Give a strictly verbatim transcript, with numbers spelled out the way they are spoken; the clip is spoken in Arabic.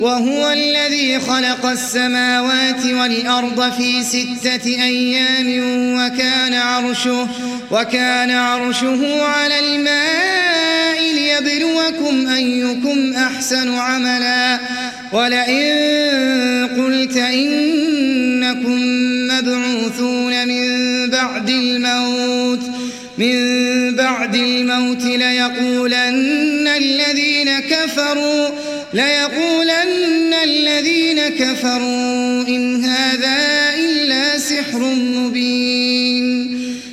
وهو الذي خلق السماوات والأرض في ستة أيام وكان عرشه, وكان عرشه على الماء ليبلوكم أيكم أحسن عملا ولئن قلت إنكم مبعوثون من بعد الموت من بعد الموت ليقولن الذين كفروا ليقولن الذين كفروا إن هذا إلا سحر مبين.